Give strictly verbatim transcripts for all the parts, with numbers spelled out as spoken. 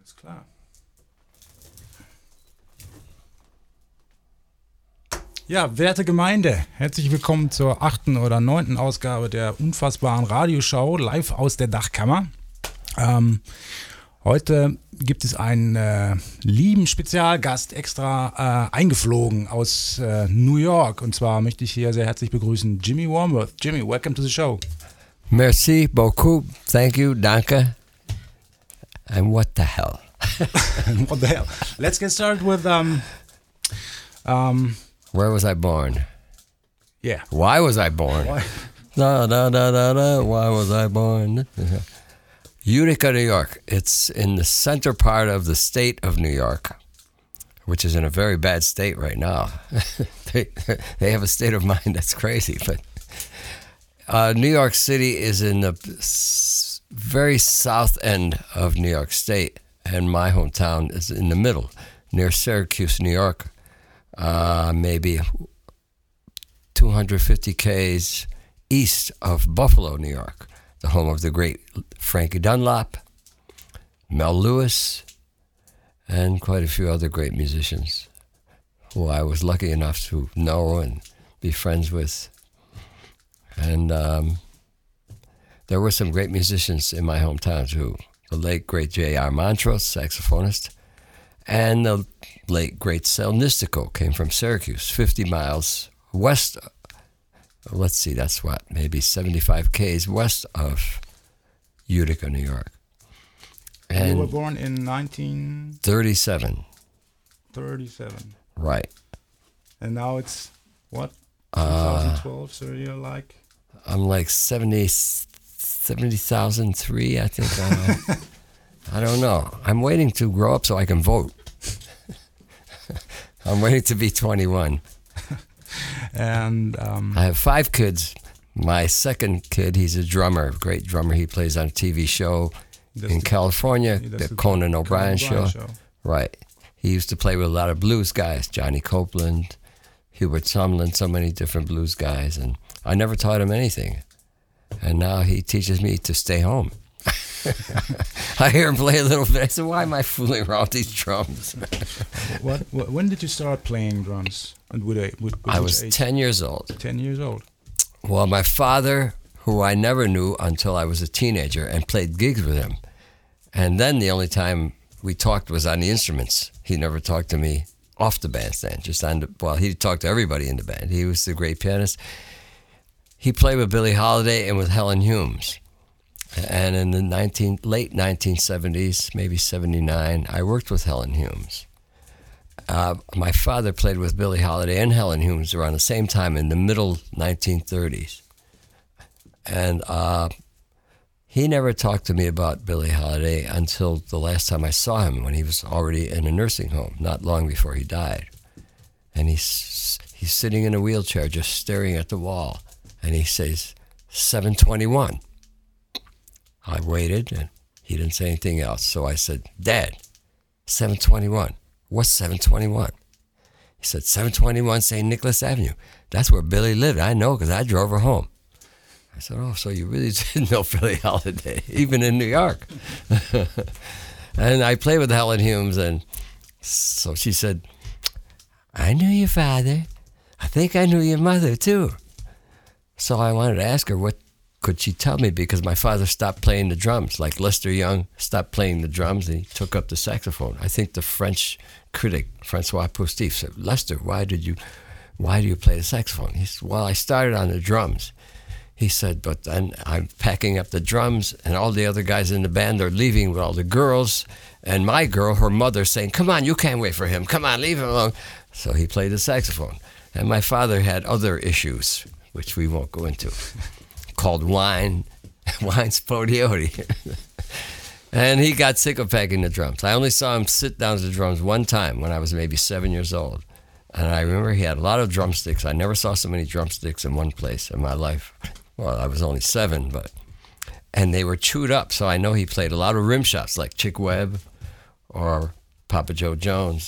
Alles klar. Ja, werte Gemeinde, herzlich willkommen zur achten oder neunten Ausgabe der unfassbaren Radioshow, live aus der Dachkammer. Ähm, heute gibt es einen äh, lieben Spezialgast extra äh, eingeflogen aus äh, New York. Und zwar möchte ich hier sehr herzlich begrüßen Jimmy Wormworth. Jimmy, welcome to the show. Merci beaucoup, thank you, danke. And what the hell? What the hell? Let's get started with... Um, um, Where was I born? Yeah. Why was I born? Why? Da, da, da, da, da, why was I born? Utica, New York. It's in the center part of the state of New York, which is in a very bad state right now. they, they have a state of mind that's crazy. But uh, New York City is in the s- very south end of New York State, and my hometown is in the middle, near Syracuse, New York. Uh, maybe two hundred fifty kays east of Buffalo, New York, the home of the great Frankie Dunlop, Mel Lewis, and quite a few other great musicians who I was lucky enough to know and be friends with. And um, there were some great musicians in my hometown too. The late, great J R Montrose, saxophonist, and the late, great Sal Nistico came from Syracuse, fifty miles west. Let's see, that's what, maybe seventy-five kays west of Utica, New York. And you And were born in nineteen thirty-seven. thirty-seven. Right. And now it's, what, Uh, twenty twelve, so you're like... I'm like seventy, seventy thousand three, I think. Uh, I don't know. I'm waiting to grow up so I can vote. I'm waiting to be twenty-one. And um, I have five kids. My second kid, he's a drummer, great drummer. He plays on a T V show in the, California, that's the Conan O'Brien, O'Brien show. show. Right. He used to play with a lot of blues guys, Johnny Copeland, Hubert Sumlin, so many different blues guys. And I never taught him anything. And now he teaches me to stay home. I hear him play a little bit. I said, why am I fooling around with these drums? what, what? When did you start playing drums? And with a, with, with I which was age? ten years old. ten years old. Well, my father, who I never knew until I was a teenager and played gigs with him. And then the only time we talked was on the instruments. He never talked to me off the bandstand, just on the, well, he talked to everybody in the band. He was the great pianist. He played with Billie Holiday and with Helen Humes. And in the nineteen, late nineteen seventies, maybe seventy-nine, I worked with Helen Humes. Uh, my father played with Billie Holiday and Helen Humes around the same time in the middle nineteen thirties. And uh, he never talked to me about Billie Holiday until the last time I saw him, when he was already in a nursing home, not long before he died. And he's, he's sitting in a wheelchair just staring at the wall. And he says, seven twenty-one. I waited, and he didn't say anything else. So I said, Dad, seven twenty-one. What's seven twenty-one? He said, seven twenty-one Saint Nicholas Avenue. That's where Billie lived. I know, because I drove her home. I said, oh, so you really did know Billie Holiday, even in New York. And I played with Helen Humes, and so she said, I knew your father. I think I knew your mother, too. So I wanted to ask her, what could she tell me? Because my father stopped playing the drums, like Lester Young stopped playing the drums and he took up the saxophone. I think the French critic, Francois Poustif, said, Lester, why did you, why do you play the saxophone? He said, well, I started on the drums. He said, but then I'm packing up the drums and all the other guys in the band are leaving with all the girls. And my girl, her mother, saying, come on, you can't wait for him. Come on, leave him alone. So he played the saxophone. And my father had other issues, which we won't go into, called wine, wine spodioti. And he got sick of packing the drums. I only saw him sit down to the drums one time when I was maybe seven years old. And I remember he had a lot of drumsticks. I never saw so many drumsticks in one place in my life. Well, I was only seven, but, and they were chewed up. So I know he played a lot of rim shots like Chick Webb or Papa Joe Jones.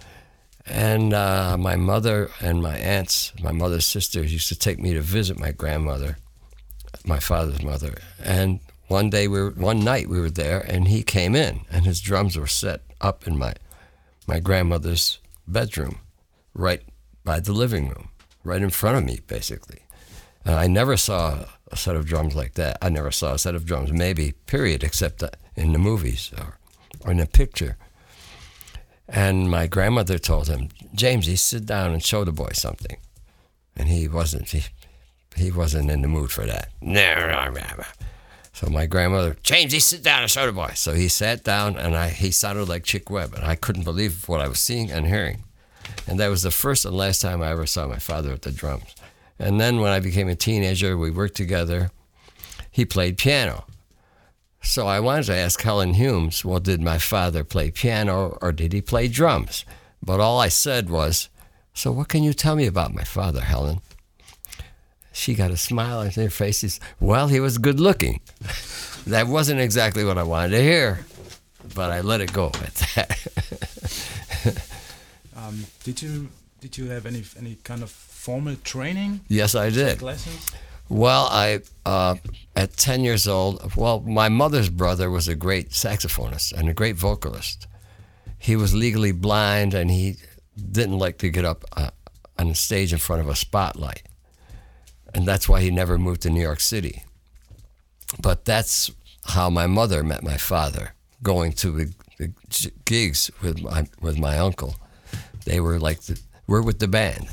And uh, my mother and my aunts, my mother's sisters, used to take me to visit my grandmother, my father's mother. And one day we were, one night we were there, and he came in, and his drums were set up in my my grandmother's bedroom, right by the living room, right in front of me, basically. And I never saw a set of drums like that. I never saw a set of drums, maybe, period, except in the movies or, or in a picture. And my grandmother told him, Jamesy, sit down and show the boy something. And he wasn't, he, he wasn't in the mood for that. So my grandmother, Jamesy, sit down and show the boy. So he sat down, and I, he sounded like Chick Webb, and I couldn't believe what I was seeing and hearing. And that was the first and last time I ever saw my father at the drums. And then when I became a teenager, we worked together. He played piano. So I wanted to ask Helen Humes, well, did my father play piano or did he play drums? But all I said was, so what can you tell me about my father, Helen? She got a smile on her face. She said, well, he was good looking. That wasn't exactly what I wanted to hear, but I let it go at that. um, did you did you have any any kind of formal training? Yes, I did. Lessons? Well, I uh, at ten years old, well, my mother's brother was a great saxophonist and a great vocalist. He was legally blind, and he didn't like to get up uh, on the stage in front of a spotlight. And that's why he never moved to New York City. But that's how my mother met my father, going to the, the gigs with my with my uncle. They were like, the, we're with the band.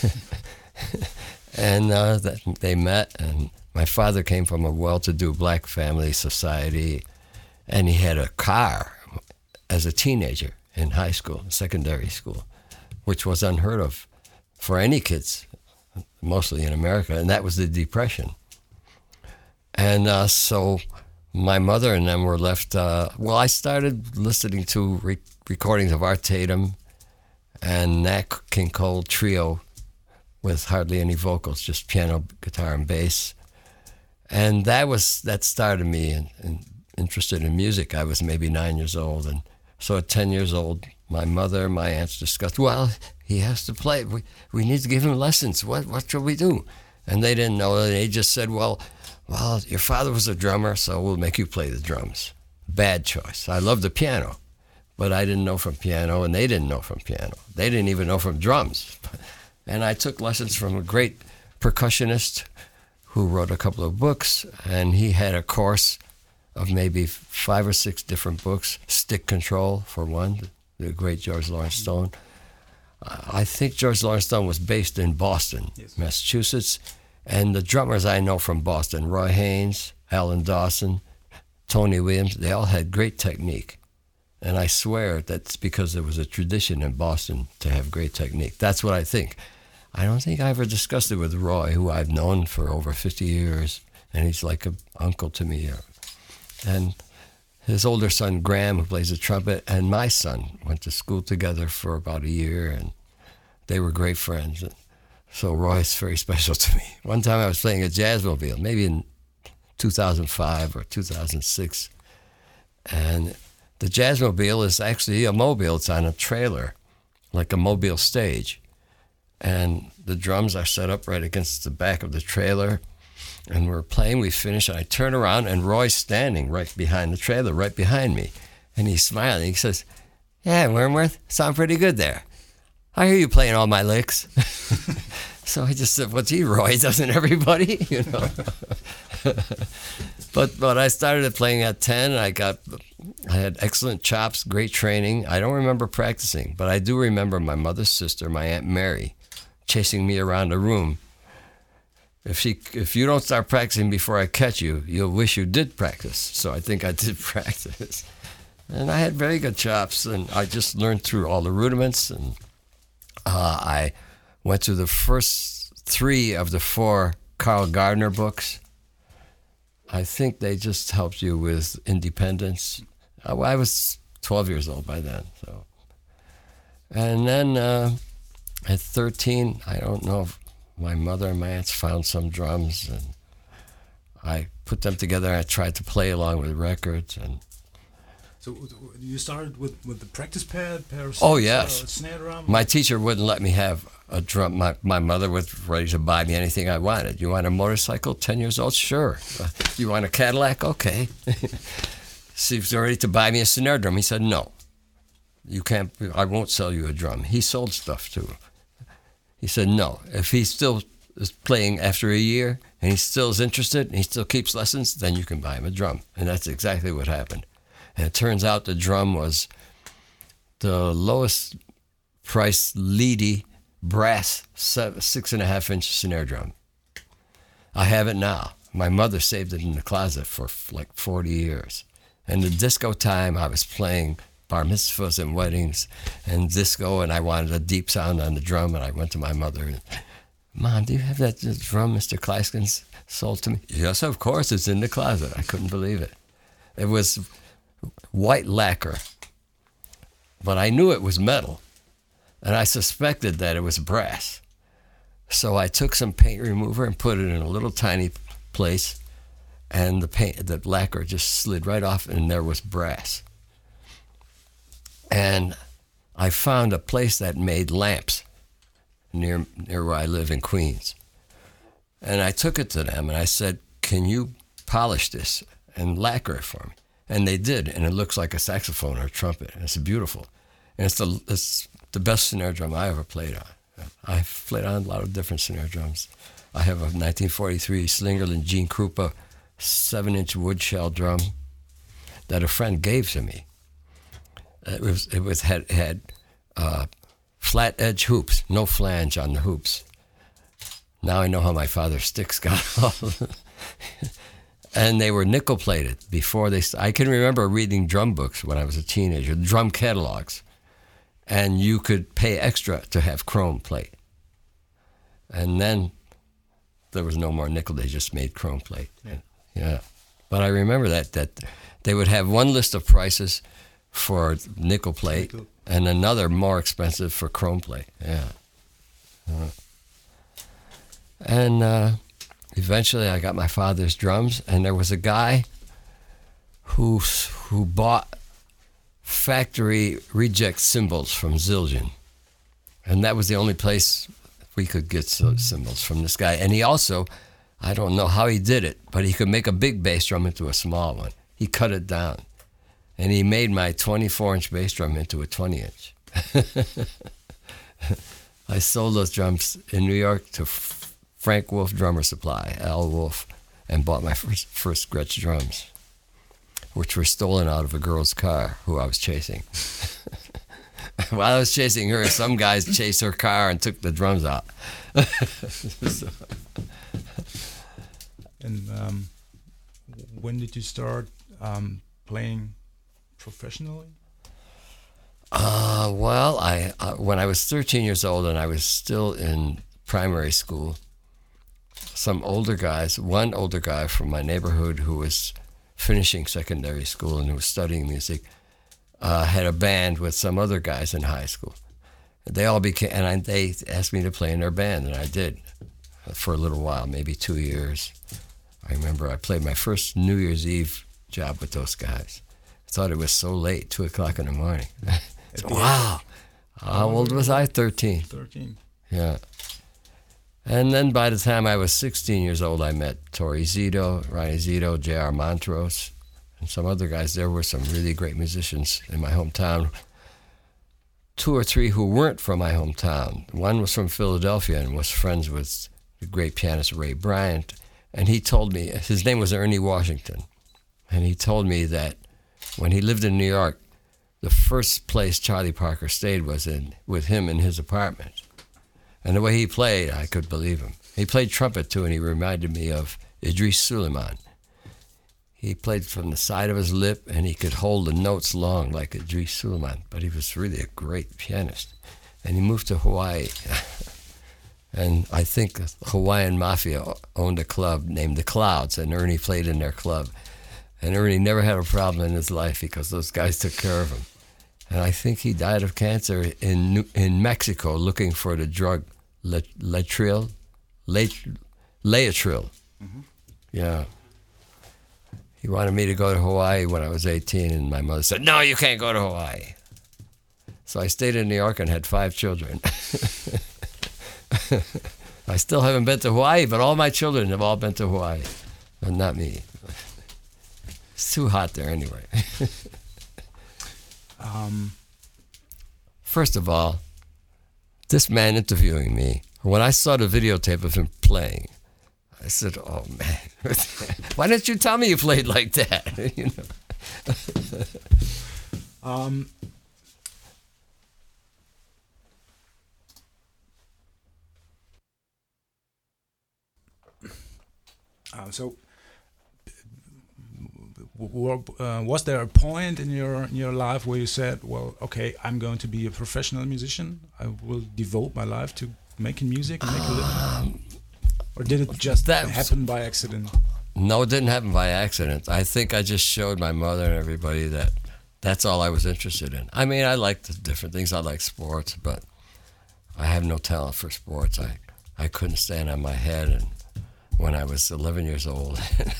And uh, that, they met, and my father came from a well-to-do black family society, and he had a car as a teenager in high school, secondary school, which was unheard of for any kids, mostly in America, and that was the Depression. And uh, so my mother and them were left, uh, well, I started listening to re- recordings of Art Tatum and Nat King Cole Trio with hardly any vocals, just piano, guitar, and bass. And that was that started me in, in, interested in music. I was maybe nine years old, and so at ten years old, my mother and my aunts discussed, well, he has to play. We we need to give him lessons. What what shall we do? And they didn't know. They just said, well, well, your father was a drummer, so we'll make you play the drums. Bad choice. I love the piano, but I didn't know from piano, and they didn't know from piano. They didn't even know from drums. And I took lessons from a great percussionist who wrote a couple of books, and he had a course of maybe five or six different books. Stick Control, for one, the great George Lawrence Stone. I think George Lawrence Stone was based in Boston, yes, Massachusetts, and the drummers I know from Boston, Roy Haynes, Alan Dawson, Tony Williams, they all had great technique. And I swear that's because there was a tradition in Boston to have great technique. That's what I think. I don't think I ever discussed it with Roy, who I've known for over fifty years, and he's like an uncle to me. And his older son, Graham, who plays the trumpet, and my son went to school together for about a year, and they were great friends. So Roy's very special to me. One time I was playing at Jazzmobile, maybe in two thousand five or two thousand six, and the Jazzmobile is actually a mobile. It's on a trailer, like a mobile stage. And the drums are set up right against the back of the trailer. And we're playing, we finish, and I turn around, and Roy's standing right behind the trailer, right behind me. And he's smiling. He says, yeah, Wormworth, sound pretty good there. I hear you playing all my licks. So I just said, what's he, Roy? Doesn't everybody? You know. But but I started playing at ten. I got, I had excellent chops, great training. I don't remember practicing, but I do remember my mother's sister, my Aunt Mary, chasing me around the room. If she, if you don't start practicing before I catch you, you'll wish you did practice. So I think I did practice. And I had very good chops, and I just learned through all the rudiments. And uh, I went through the first three of the four Carl Gardner books. I think they just helped you with independence. I, I was twelve years old by then. So, and then uh, at thirteen, I don't know if my mother and my aunts found some drums, and I put them together. I tried to play along with records, and So you started with, with the practice pad, pair of Oh, sticks, yes. uh, snare drum? My teacher wouldn't let me have a drum. My, my mother was ready to buy me anything I wanted. You want a motorcycle, ten years old? Sure. Uh, you want a Cadillac? Okay. She was ready to buy me a snare drum. He said, no. You can't, I won't sell you a drum. He sold stuff too. He said, no. If he still is playing after a year and he still is interested and he still keeps lessons, then you can buy him a drum. And that's exactly what happened. And it turns out the drum was the lowest price leady brass seven, six and a half inch snare drum. I have it now. My mother saved it in the closet for like forty years. And the disco time, I was playing bar mitzvahs and weddings and disco, and I wanted a deep sound on the drum, and I went to my mother and, Mom, do you have that drum Mister Kleiskin sold to me? Yes, of course, it's in the closet. I couldn't believe it. It was white lacquer, but I knew it was metal, and I suspected that it was brass. So I took some paint remover and put it in a little tiny place, and the paint, the lacquer just slid right off, and there was brass. And I found a place that made lamps near near where I live in Queens. And I took it to them, and I said, can you polish this and lacquer it for me? And they did, and it looks like a saxophone or a trumpet. It's beautiful. And it's the, it's the best snare drum I ever played on. I've played on a lot of different snare drums. I have a nineteen forty-three Slingerland Gene Krupa seven inch wood shell drum that a friend gave to me. It was it was had had uh, flat edge hoops, no flange on the hoops. Now I know how my father's sticks got off. And they were nickel plated before they. I can remember reading drum books when I was a teenager, drum catalogs, and you could pay extra to have chrome plate. And then there was no more nickel; they just made chrome plate. Yeah. Yeah. But I remember that that they would have one list of prices for nickel plate nickel. And another more expensive for chrome plate. Yeah. Uh, and. Uh, Eventually, I got my father's drums, and there was a guy who who bought factory reject cymbals from Zildjian, and that was the only place we could get cymbals from this guy. And he also, I don't know how he did it, but he could make a big bass drum into a small one. He cut it down, and he made my twenty-four inch bass drum into a twenty inch. I sold those drums in New York to Frank Wolf Drummer Supply, Al Wolf, and bought my first, first Gretsch drums, which were stolen out of a girl's car who I was chasing. While I was chasing her, some guys chased her car and took the drums out. So. And um, when did you start um, playing professionally? Uh, well, I uh, when I was thirteen years old and I was still in primary school, some older guys, one older guy from my neighborhood who was finishing secondary school and who was studying music, uh, had a band with some other guys in high school. They all became, and I, they asked me to play in their band, and I did for a little while, maybe two years. I remember I played my first New Year's Eve job with those guys. I thought it was so late, two o'clock in the morning. So, wow. How old was I? thirteen. thirteen. Yeah. And then by the time I was sixteen years old, I met Tori Zito, Ronnie Zito, J R Montrose, and some other guys. There were some really great musicians in my hometown. Two or three who weren't from my hometown. One was from Philadelphia and was friends with the great pianist Ray Bryant. And he told me, his name was Ernie Washington. And he told me that when he lived in New York, the first place Charlie Parker stayed was in with him in his apartment. And the way he played, I could believe him. He played trumpet, too, and he reminded me of Idris Suleiman. He played from the side of his lip, and he could hold the notes long like Idris Suleiman, but he was really a great pianist. And he moved to Hawaii. And I think Hawaiian Mafia owned a club named The Clouds, and Ernie played in their club. And Ernie never had a problem in his life because those guys took care of him. And I think he died of cancer in in Mexico looking for the drug Latril, Latril. Mm-hmm. Yeah. he wanted me to go to Hawaii when I was eighteen, and my mother said, no, you can't go to Hawaii. So I stayed in New York and had five children. I still haven't been to Hawaii, but all my children have all been to Hawaii, but not me. It's too hot there anyway. um, First of all, this man interviewing me, when I saw the videotape of him playing, I said, oh man, why didn't you tell me you played like that? You know? um, uh, so, w- uh, was there a point in your in your life where you said, well, okay, I'm going to be a professional musician. I will devote my life to making music and make a living? Um, Or did it just that happen by accident? No, it didn't happen by accident. I think I just showed my mother and everybody that that's all I was interested in. I mean, I liked different things. I like sports, but I have no talent for sports. I, I couldn't stand on my head and when I was eleven years old.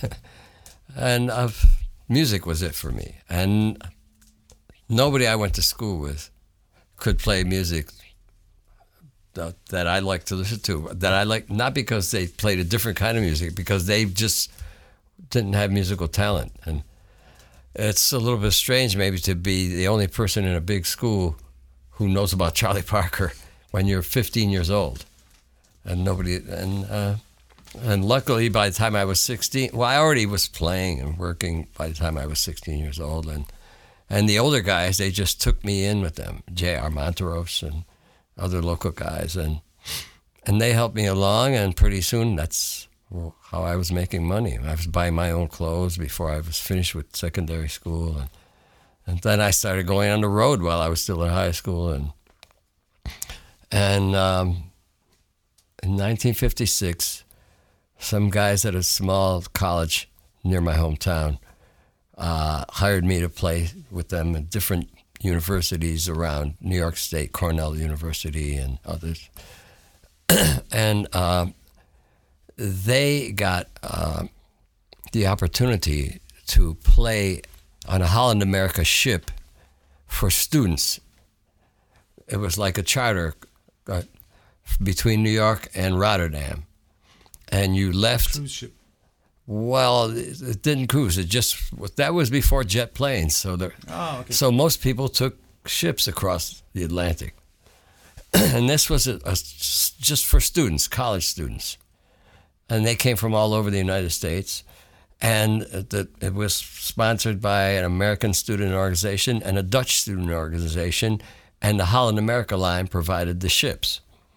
And uh, music was it for me. And nobody I went to school with could play music that, that I like to listen to. That I like, not because they played a different kind of music, because they just didn't have musical talent. And it's a little bit strange maybe to be the only person in a big school who knows about Charlie Parker when you're fifteen years old. And nobody, and uh, and luckily by the time I was sixteen, well, I already was playing and working by the time I was sixteen years old. And and the older guys, they just took me in with them, J R Monteros and other local guys. And and they helped me along, and pretty soon that's how I was making money. I was buying my own clothes before I was finished with secondary school. And, and then I started going on the road while I was still in high school. And, and um, in nineteen fifty-six, some guys at a small college near my hometown uh, hired me to play with them at different universities around New York State, Cornell University and others. And uh, they got uh, the opportunity to play on a Holland America ship for students. It was like a charter uh, between New York and Rotterdam. And you left. Cruise ship. Well, it, it didn't cruise. It just, that was before jet planes. So there, Oh, okay. so most people took ships across the Atlantic. And this was a, a, just for students, college students. And they came from all over the United States. And the, it was sponsored by an American student organization and a Dutch student organization. And the Holland America line provided the ships.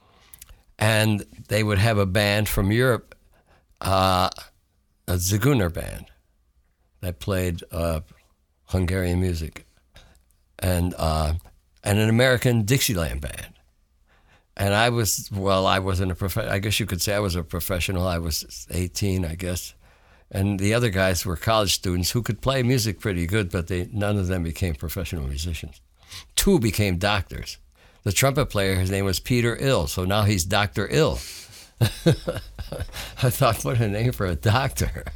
And they would have a band from Europe, uh, a Zigeuner band that played uh, Hungarian music, and uh, and an American Dixieland band. And I was, well, I wasn't a prof. I guess you could say I was a professional. I was eighteen, I guess. And the other guys were college students who could play music pretty good, but they none of them became professional musicians. Two became doctors. The trumpet player, his name was Peter Ill, so now he's Doctor Ill. I thought, what a name for a doctor.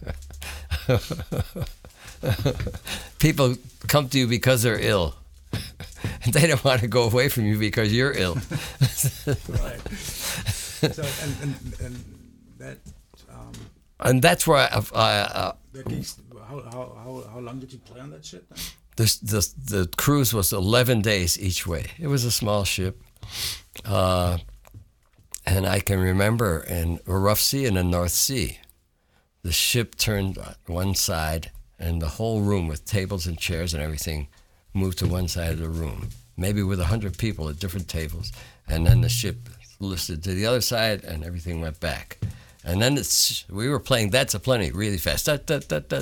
People come to you because they're ill. And they don't want to go away from you because you're ill. Right. So, and, and, and that... Um, and that's where I... I uh, that gigs, how, how, how, how long did you play on that ship then? The, the, the cruise was eleven days each way. It was a small ship. Uh, and I can remember in a rough sea in the North Sea, the ship turned one side and the whole room with tables and chairs and everything moved to one side of the room, maybe with a hundred people at different tables. And then the ship lifted to the other side and everything went back. And then it's, we were playing That's a Plenty really fast. And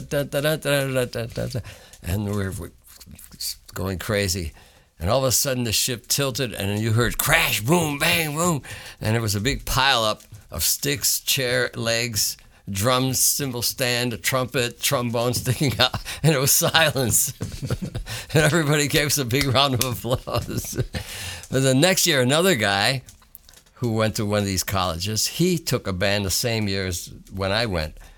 we were going crazy. And all of a sudden the ship tilted and then you heard crash, boom, bang, boom. And it was a big pile up of sticks, chair legs, drums, cymbal stand, a trumpet, trombone sticking out, and it was silence. And everybody gave us a big round of applause. But the next year, another guy who went to one of these colleges, he took a band the same year as when I went.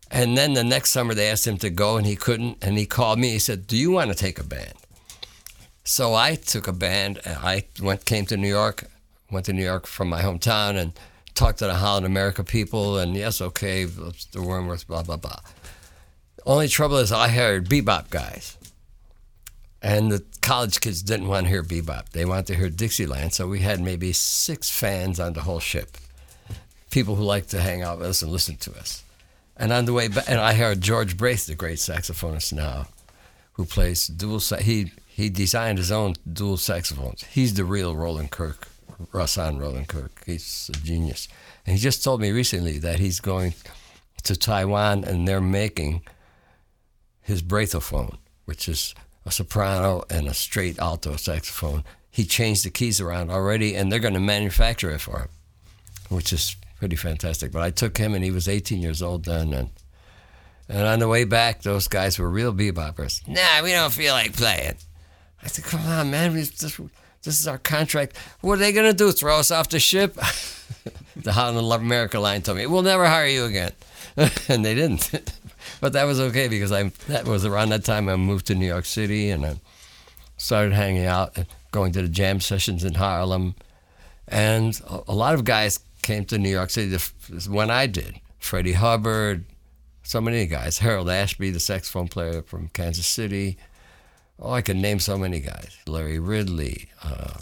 And then the next summer they asked him to go and he couldn't. And he called me. He said, do you want to take a band? So I took a band. I went, came to New York, went to New York from my hometown and talked to the Holland America people. And yes, okay, the Wormworth, blah, blah, blah. Only trouble is I hired bebop guys. And the college kids didn't want to hear bebop. They wanted to hear Dixieland. So we had maybe six fans on the whole ship. People who liked to hang out with us and listen to us. And on the way back, and I heard George Braith, the great saxophonist now, who plays dual sax. He he designed his own dual saxophones. He's the real Roland Kirk, Rahsaan Roland Kirk. He's a genius. And he just told me recently that he's going to Taiwan and they're making his Braithophone, which is a soprano and a straight alto saxophone. He changed the keys around already, and they're going to manufacture it for him, which is pretty fantastic. But I took him, and he was eighteen years old then. And, and on the way back, those guys were real beboppers. Nah, we don't feel like playing. I said, come on, man. We just, this is our contract. What are they going to do, throw us off the ship? The Holland America line told me, we'll never hire you again. And they didn't. But that was okay because I that was around that time I moved to New York City and I started hanging out and going to the jam sessions in Harlem. And a, a lot of guys came to New York City when I did. Freddie Hubbard, so many guys. Harold Ashby, the saxophone player from Kansas City. Oh, I could name so many guys. Larry Ridley. Uh,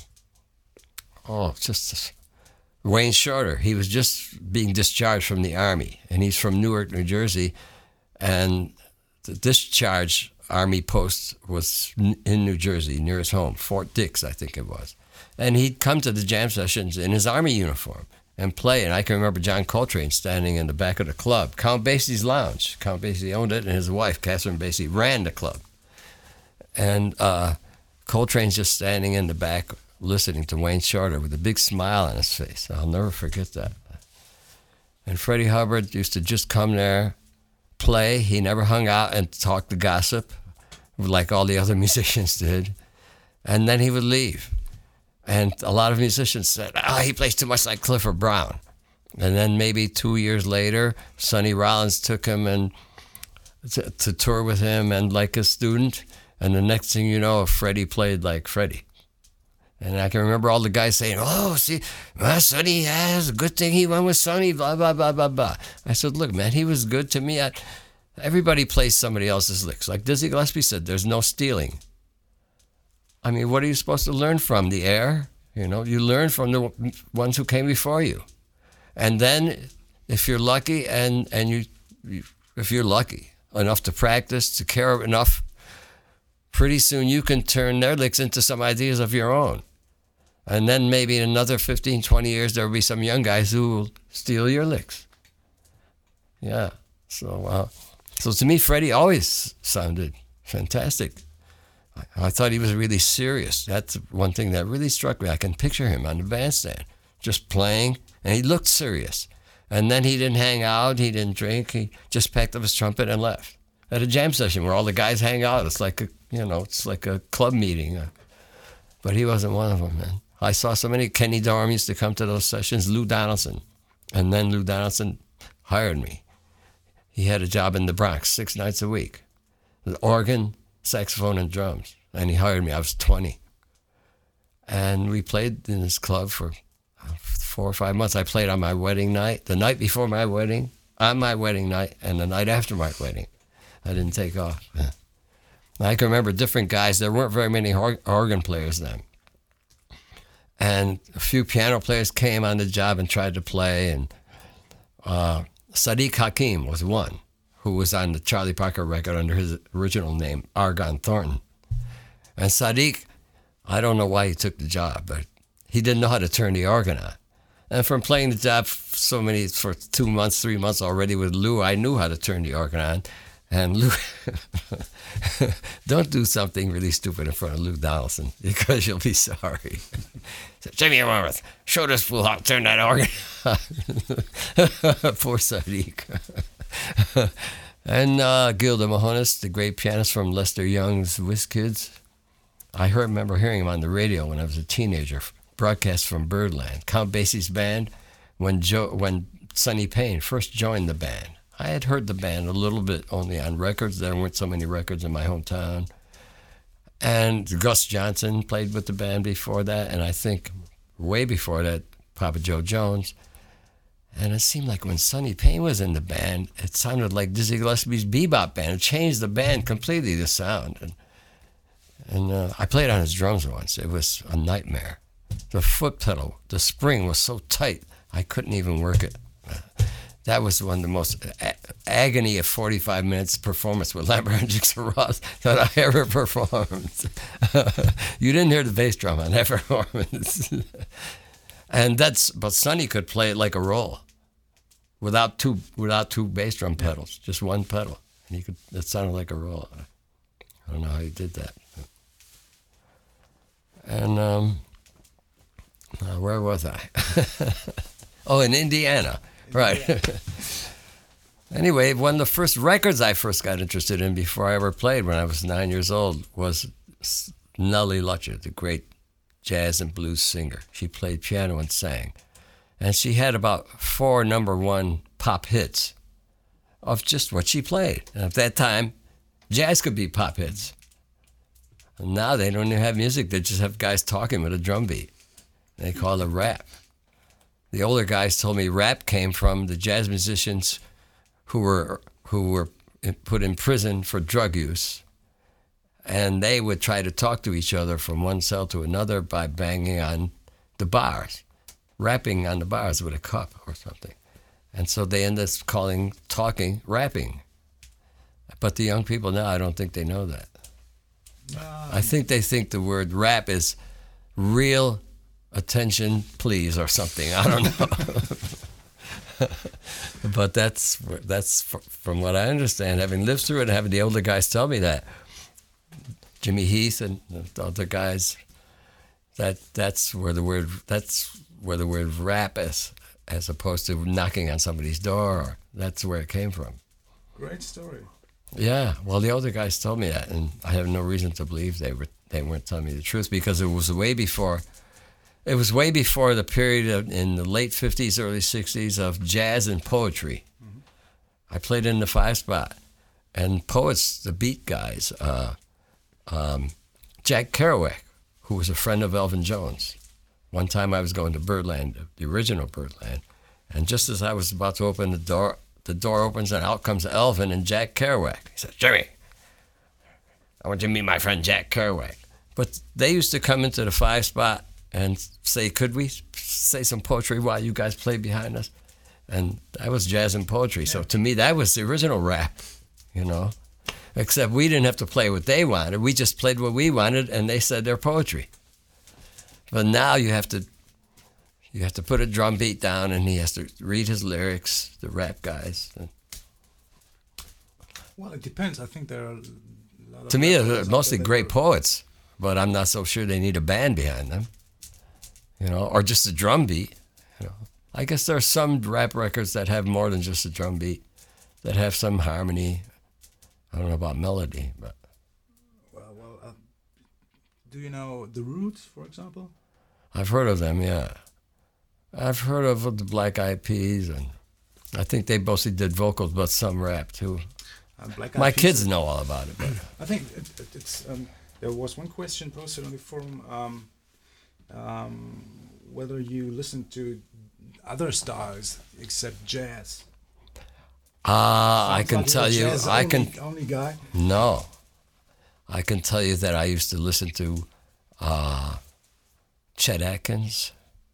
oh, just Wayne Shorter. He was just being discharged from the Army, and he's from Newark, New Jersey. And the discharge Army post was in New Jersey, near his home, Fort Dix, I think it was. And he'd come to the jam sessions in his Army uniform and play. And I can remember John Coltrane standing in the back of the club, Count Basie's Lounge. Count Basie owned it, and his wife, Catherine Basie, ran the club. And uh, Coltrane's just standing in the back listening to Wayne Shorter with a big smile on his face. I'll never forget that. And Freddie Hubbard used to just come there, play. He never hung out and talked the gossip like all the other musicians did. And then he would leave. And a lot of musicians said, oh, he plays too much like Clifford Brown. And then maybe two years later, Sonny Rollins took him and to, to tour with him and like a student. And the next thing you know, Freddie played like Freddie. And I can remember all the guys saying, oh, see, well, Sonny has a good thing he went with Sonny, blah, blah, blah, blah, blah. I said, look, man, he was good to me. I, everybody plays somebody else's licks. Like Dizzy Gillespie said, there's no stealing. I mean, what are you supposed to learn from? The air? You know, you learn from the ones who came before you. And then if you're lucky and, and you, you if you're lucky enough to practice, to care enough, pretty soon you can turn their licks into some ideas of your own. And then maybe in another fifteen, twenty years, there'll be some young guys who will steal your licks. Yeah. So, uh, so to me, Freddie always sounded fantastic. I, I thought he was really serious. That's one thing that really struck me. I can picture him on the bandstand, just playing, and he looked serious. And then he didn't hang out, he didn't drink, he just packed up his trumpet and left. At a jam session where all the guys hang out, it's like a, you know, it's like a club meeting. But he wasn't one of them, man. I saw so many. Kenny Dorham used to come to those sessions, Lou Donaldson. And then Lou Donaldson hired me. He had a job in the Bronx six nights a week. The organ, saxophone, and drums. And he hired me. I was twenty. And we played in this club for four or five months. I played on my wedding night, the night before my wedding, on my wedding night, and the night after my wedding. I didn't take off. I can remember different guys. There weren't very many organ players then. And a few piano players came on the job and tried to play. And uh, Sadiq Hakim was one who was on the Charlie Parker record under his original name, Argon Thornton. And Sadiq, I don't know why he took the job, but he didn't know how to turn the organ on. And from playing the job so many, for two months, three months already with Lou, I knew how to turn the organ on. And Lou, don't do something really stupid in front of Lou Donaldson because you'll be sorry. So, Jimmy Wormworth, show this fool how to turn that organ on. Poor Sadiq. And uh, Gilda Mahonis, the great pianist from Lester Young's Whiz Kids. I heard, remember hearing him on the radio when I was a teenager, broadcast from Birdland. Count Basie's band, when Joe, when Sonny Payne first joined the band. I had heard the band a little bit only on records. There weren't so many records in my hometown. And Gus Johnson played with the band before that, and I think way before that, Papa Joe Jones. And it seemed like when Sonny Payne was in the band, it sounded like Dizzy Gillespie's bebop band. It changed the band completely, the sound. And, and uh, I played on his drums once. It was a nightmare. The foot pedal, the spring was so tight, I couldn't even work it. That was one of the most a- agony of forty-five minutes performance with Lambert Hendricks and Ross that I ever performed. You didn't hear the bass drum on that performance. And that's, but Sonny could play it like a roll, without two without two bass drum pedals, just one pedal. And he could, it sounded like a roll. I don't know how he did that. And um, uh, where was I? Oh, in Indiana. Right. Anyway, one of the first records I first got interested in before I ever played when I was nine years old was Nellie Lutcher, the great jazz and blues singer. She played piano and sang. And she had about four number one pop hits of just what she played. And at that time, jazz could be pop hits. And now they don't even have music. They just have guys talking with a drum beat. They call it rap. The older guys told me rap came from the jazz musicians who were who were put in prison for drug use, and they would try to talk to each other from one cell to another by banging on the bars, rapping on the bars with a cup or something. And so they ended up calling talking rapping. But the young people now, I don't think they know that. Um, I think they think the word rap is real attention, please, or something. I don't know. But that's that's from what I understand, having lived through it and having the older guys tell me that. Jimmy Heath and the other guys, that that's where the word that's where the word rap is, as opposed to knocking on somebody's door. Or, that's where it came from. Great story. Yeah, well, the older guys told me that, and I have no reason to believe they were they weren't telling me the truth, because it was way before. It was way before the period of, in the late fifties, early sixties of jazz and poetry. Mm-hmm. I played in the five spot, and poets, the beat guys, uh, um, Jack Kerouac, who was a friend of Elvin Jones. One time I was going to Birdland, the original Birdland, and just as I was about to open the door, the door opens and out comes Elvin and Jack Kerouac. He said, "Jimmy, I want you to meet my friend Jack Kerouac." But they used to come into the five spot and say, "Could we say some poetry while you guys play behind us?" And that was jazz and poetry. Yeah. So to me, that was the original rap, you know. Except we didn't have to play what they wanted. We just played what we wanted, and they said their poetry. But now you have to, you have to put a drum beat down, and he has to read his lyrics, the rap guys. Well, it depends. I think there are a lot of... To me, they're mostly great poets, but I'm not so sure they need a band behind them. You know, or just a drum beat. You know, I guess there are some rap records that have more than just a drum beat, that have some harmony. I don't know about melody, but. Well, well, uh, do you know The Roots, for example? I've heard of them, yeah. I've heard of the Black Eyed Peas, and I think they mostly did vocals, but some rap too. Uh, Black My Eyed kids Peas know all about it. But. I think it, it, it's. Um, there was one question posted on the forum. Um, Um, whether you listen to other styles except jazz. Ah, uh, I can like tell you, I only, can. Only guy. No, I can tell you that I used to listen to uh, Chet Atkins,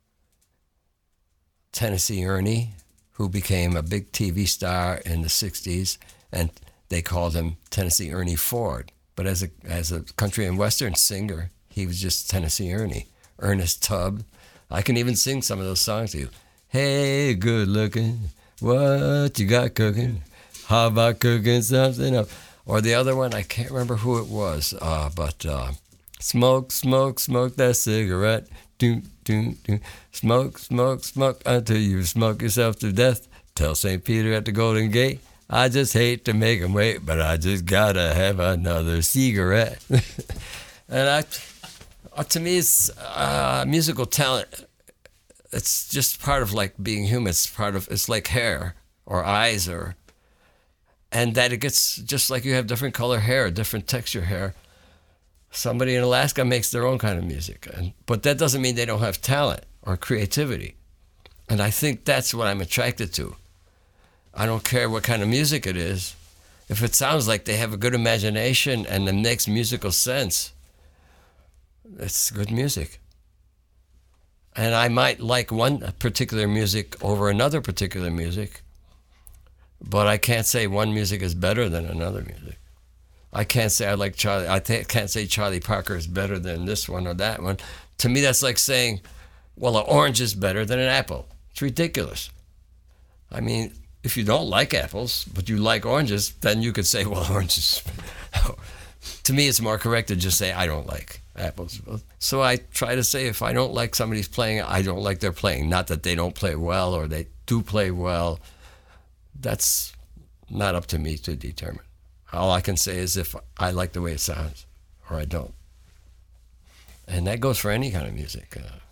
Tennessee Ernie, who became a big T V star in the sixties, and they called him Tennessee Ernie Ford. But as a as a country and western singer, he was just Tennessee Ernie. Ernest Tubb. I can even sing some of those songs to you. Hey, good looking, what you got cooking? How about cooking something up? Or the other one, I can't remember who it was, uh, but uh, smoke, smoke, smoke that cigarette. Do, do, do. Smoke, smoke, smoke until you smoke yourself to death. Tell Saint Peter at the Golden Gate, I just hate to make him wait, but I just gotta have another cigarette. And I... Uh, to me, it's uh, musical talent. It's just part of like being human. It's part of, it's like hair or eyes or and that it gets, just like you have different color hair, different texture hair, somebody in Alaska makes their own kind of music. And, but that doesn't mean they don't have talent or creativity. And I think that's what I'm attracted to. I don't care what kind of music it is. If it sounds like they have a good imagination and it makes musical sense, it's good music. And I might like one particular music over another particular music, but I can't say one music is better than another music. I can't say I like Charlie. I th- can't say Charlie Parker is better than this one or that one. To me, that's like saying, well, an orange is better than an apple. It's ridiculous. I mean, if you don't like apples, but you like oranges, then you could say, well, oranges. To me, it's more correct to just say, I don't like apples. So I try to say, if I don't like somebody's playing, I don't like their playing. Not that they don't play well or they do play well. That's not up to me to determine. All I can say is if I like the way it sounds or I don't. And that goes for any kind of music. Uh,